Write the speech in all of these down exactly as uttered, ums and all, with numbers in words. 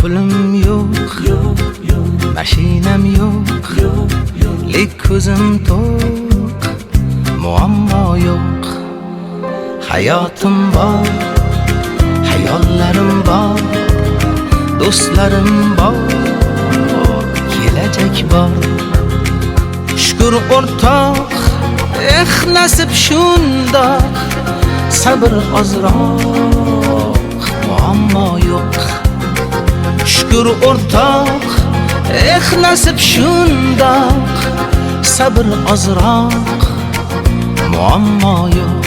pulim yo'q, mashinam yo'q, lek ko'zim to'q, muammo yo'q. Hayotim bor, hayollarim bor, do'stlarim bor, kelajak bor. Shukr o'rtoq, eh nasib shundoq, sabr ozroq, muammo yo'q. Shukr o'rtoq, eh nasib shundoq, sabr ozroq, muammo yo'q.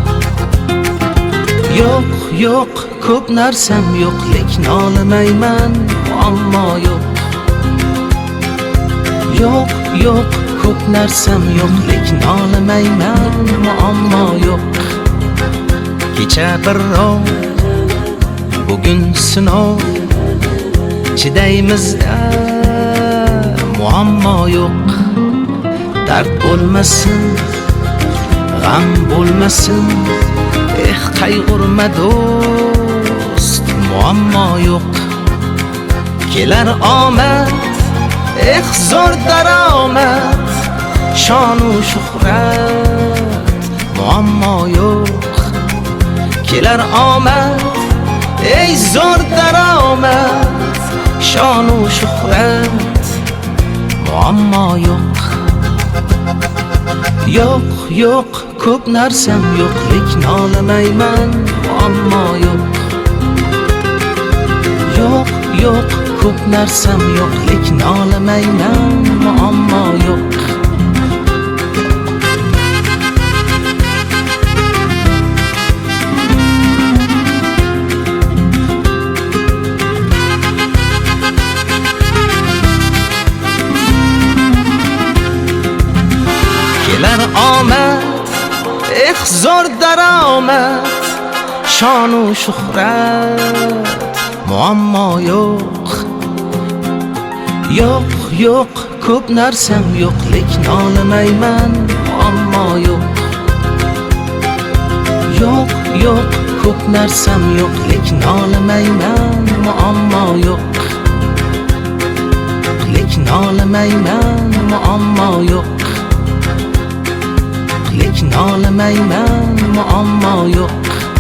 Yo'q, yo'q, ko'p narsam yo'q, lekin nolimayman, muammo yo'q. Yo'q, yo'q, ko'p narsam yo'q, lekin nolimayman, muammo yo'q. Kecha birrov, bugun sinov, chidaymizda muammo yo'q. Dard bo'lmasin, g'am bo'lmasin, eh qayg'urma do'st, muammo yo'q. Kelar omad, eh zo'r daromad, shonu shuhrat, muammo yo'q. Kelar omad, ey zo'r daromad, shonu shuhrat, muammo yo'q. Yo'q, yo'q, ko'p narsam yo'q, lekin nolimayman, muammo yo'q. Yo'q, yo'q, ko'p narsam yo'q, lekin nolimayman, muammo yo'q. Kelar omad, eh zo'r daromad, shonu shuhrat, muammo yo'q. Yo'q, yo'q, ko'p narsam yo'q, lekin nolimayman, muammo yo'q. Yo'q, yo'q, ko'p narsam yo'q, lekin nolimayman, muammo yo'q. Lekin nolimayman, muammo yo'q. Lekin nolimayman, muammo yo'q.